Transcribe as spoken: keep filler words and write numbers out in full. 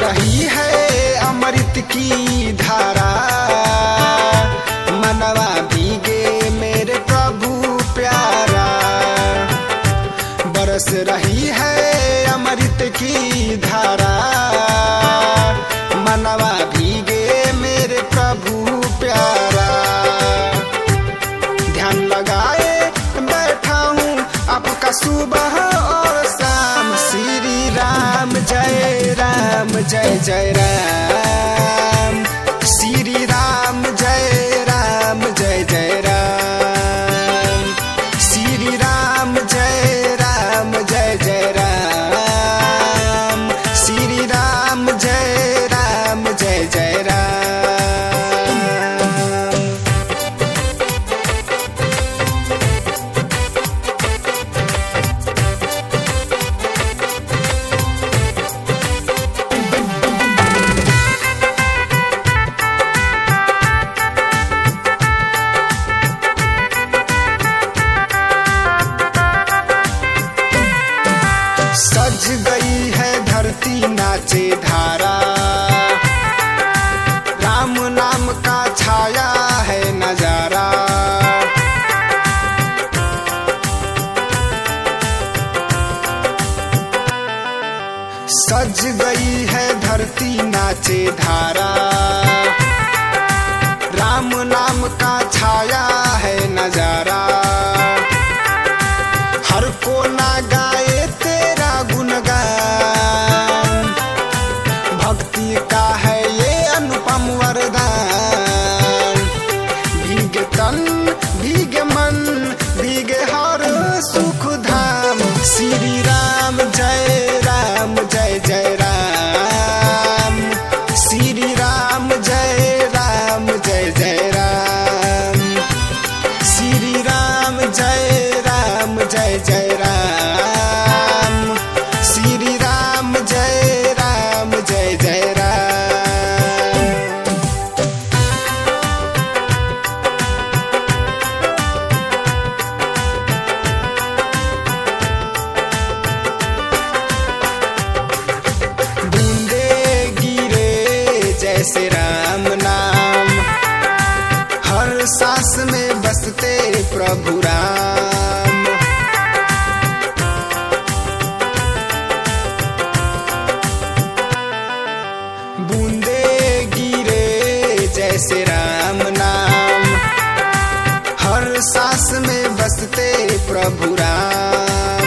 रही है अमृत की धारा, मनवा भीगे मेरे प्रभु प्यारा। बरस रही है अमृत की धारा, मनवा भीगे मेरे प्रभु प्यारा। ध्यान लगाए बैठा हूँ आपका सुबह और शाम, श्री राम जय राम जय जय राम, श्री राम जय राम जय जय राम, श्री राम जय राम जय जय राम, श्री राम जय राम जय जय राम। सज गई है धरती नाचे धारा, राम नाम का छाया है नजारा। सज गई है धरती नाचे धारा, राम नाम का छाया है नजारा। हर को ना गाए तेरा गुणगान, भक्ति का है ये अनुपम वरदान। भीगे तन भीगे मन भीगे हर सुख धाम, श्री राम जय राम जय जय राम, श्री राम जय राम जय जय राम, श्री राम जय राम जय जय राम, श्री राम जय राम जय जय राम। बूंदे गिरे जैसे राम नाम, हर सांस में बसते प्रभु राम। बूंदे गिरे जैसे राम नाम, हर सांस में बसते प्रभु राम।